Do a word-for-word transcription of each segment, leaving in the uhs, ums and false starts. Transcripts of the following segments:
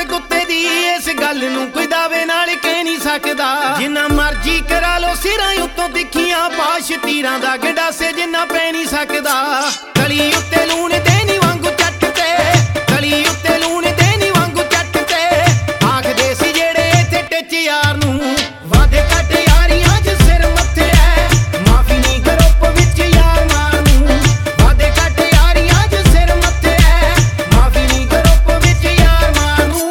जात कुत्ते दी इस गल नूं कोई दावे नाल कह नहीं सकदा। जिन्ना मर्जी करा लो सिरां उत्तों तिखियां पाश तीरां दा गंडासे जिन्ना पै नहीं सकदा। कली उत्ते लूण देनी वांगू चट ते कली उत्ते लूण देनी वांगू चट ते आखदे सी जेड़े इत्थे टिच यार नूं वादे घट यारियां च सिर मत्थे ऐ माफी नहीं ग्रुप विच यार मार नूं वादे घट यारियां च सिर मत्थे ऐ माफी नहीं ग्रुप विच यार मार नूं।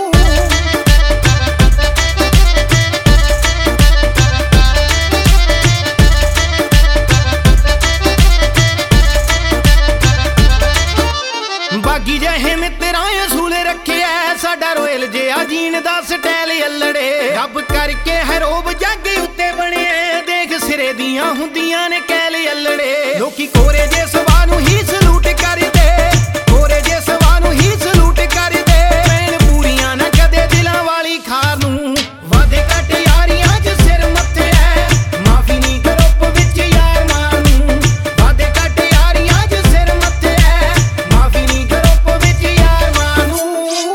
बागी जहे मित्रां असूल रखे ऐ साडा रोयल जिहा जीन दा स्टाइल अल्लड़े रब करके हरोब जग उत्ते बने देख सिरे दियां हुंदियां ने कैल अल्लड़े। लोकी कोरे जे सवा नूं ही सलूट करदे कोरे जे सवा नूं ही सलूट करदे भैण पूरियां ना कदे दिलां वाली खार नूं वादे घट यारियां च सिर मत्थे ऐ माफी नहीं ग्रुप विच यार मार नूं वादे घट यारियां च सिर मत्थे ऐ माफी नहीं ग्रुप विच यार मार नूं।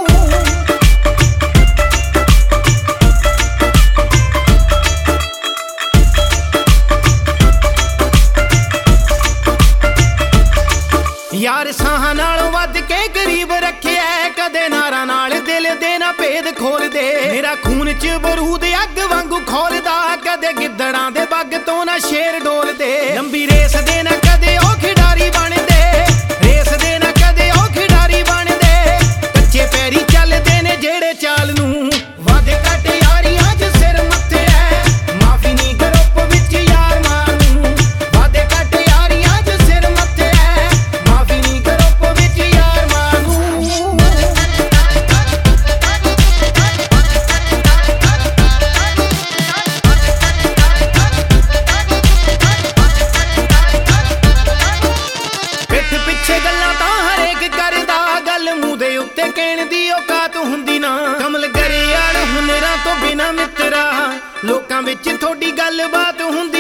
यार साहां नालों वध के गरीब रखिया कदे नारा नाल दिल दे ना भेद खोल दे मेरा खून च बरूद अग वांगू खोलदा कदे गिद्दड़ां दे बग तो ना शेर डोल दे लंबी रेस दे ना कदे ओ खिडारी बन दे रेस दे ना कदे ओ खिडारी बन दे कच्चे पैरी चलदे ने जेड़े चाल नूं वादे घट यारियां च सिर मत्थे ऐ माफी नहीं ग्रुप विच यार मार नूं वादे घट यारियां च सिर मत्थे ऐ माफी नहीं ग्रुप विच यार मार नूं। पिठ पिछे गल्लां तां हरेक करदा गल मूंह दे उत्ते कहण दी औकात हुंदी ना कमल गरियाल हुनरां तो बिना मित्रा लोकां विच थोड़ी गल बात हुंदी।